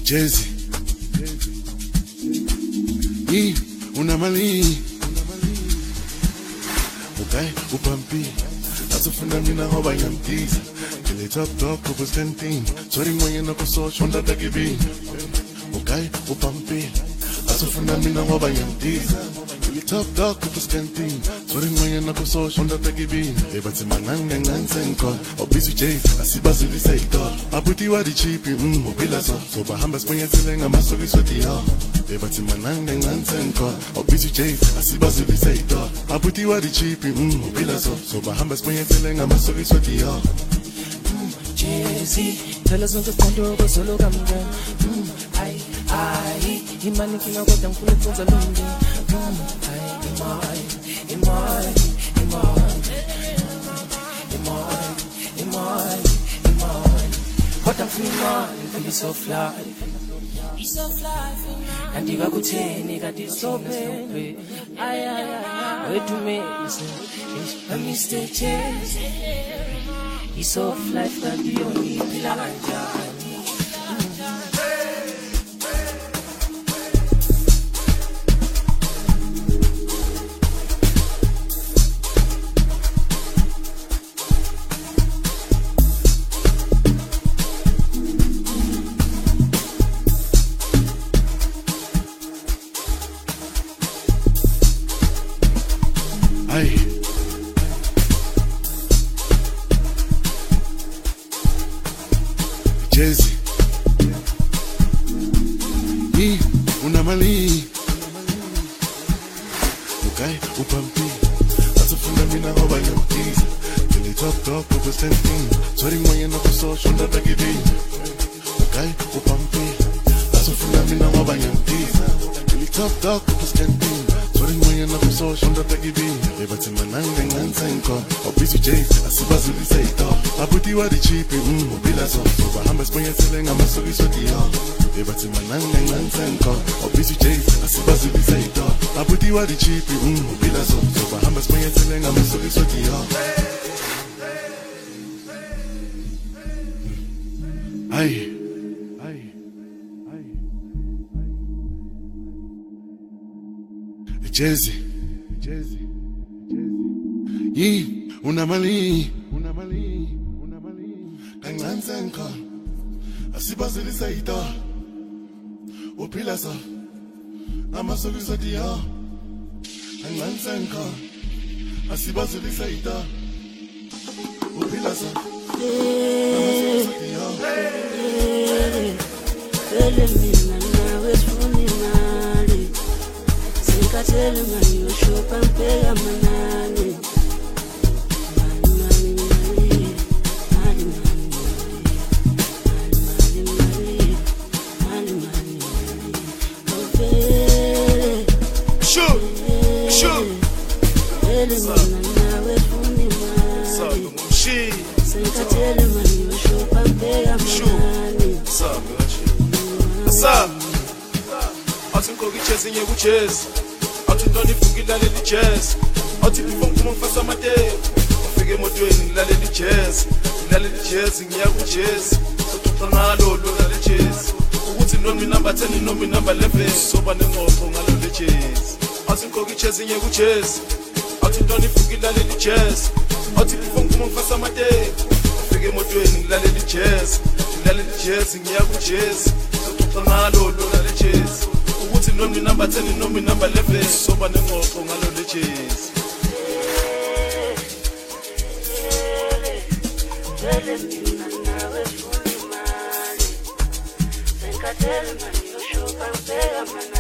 Jezi una mali okay upampi asufuna mina ngoba ngiyamtiza ngile top kubo canteen sorry moye nakuso shonda takibi okay upampi asufuna mina ngoba ngiyamtiza ngile top kubo canteen sorry moye nakuso shonda takibi ebathi mananga ngansenko obisi j asibazili sayidol abuti wa di cheap ubila so bahamba sibonyethele ngamasokisi wethiyo ebathi mananga ngansenko obisi j asibazili sayidol abuti wa di cheap ubila so bahamba sibonyethele ngamasokisi wethiyo Jezi tell us on the phone go solo kamngani ai imani kinga kodwa ngifuna ukwenza lonke What I'm feeling, so fly. It's so fly. And you go to any got this so bad. Wait to me, it's a mistake. It's so fly, and you only blind. Jezi una mali okay upampi asufuna mina ngoba ngiyamtiza ngile top kubo canteen sorry moye nakuso shonda takibi okay upampi asufuna mina ngoba ngiyamtiza ngile top kubo canteen sorry moye nakuso shonda takibi ebathi mananga ngansenko obisi j asibazili sayidol abuti wa di cheap ubila so bahamba sibonyethele ngamasokisi wethiyo ebathi mananga ngansenko obisi j asibazili sayidol abuti wa di cheap ubila so bahamba sibonyethele ngamasokisi wethiyo ay Jezi una mali kangansenko asibazili sayidol uphila so amasokisi wethiyo kangansenko asibazili sayidol uphila so amasokisi wethiyo mina nawe sifuna imali sinkathele manje yoshopa mpela manani Jazz, athi ntoni ivuka ilalela jazz, athi before ngifuma ngifasa amateki, ufike emotweni ngilalela jazz, ngiya ku jazz, soxoxa ngalo lona jazz, ukuthi nomi number 10 nomi number 11, soba nengxoxo ngalo le jazz, athi ngikho jazz ngiya ku jazz, athi ntoni ivuka ilalela jazz, athi before ngifuma ngifasa amateki, ufike emotweni ngilalela jazz, ngiya ku jazz, soxoxa ngalo lona jazz. Ukuthi nomi number 10 nomi number 11 soba nengxoxo ngalo le jazz mina nawe sifuna imali sinkathele manje yoshopa mpela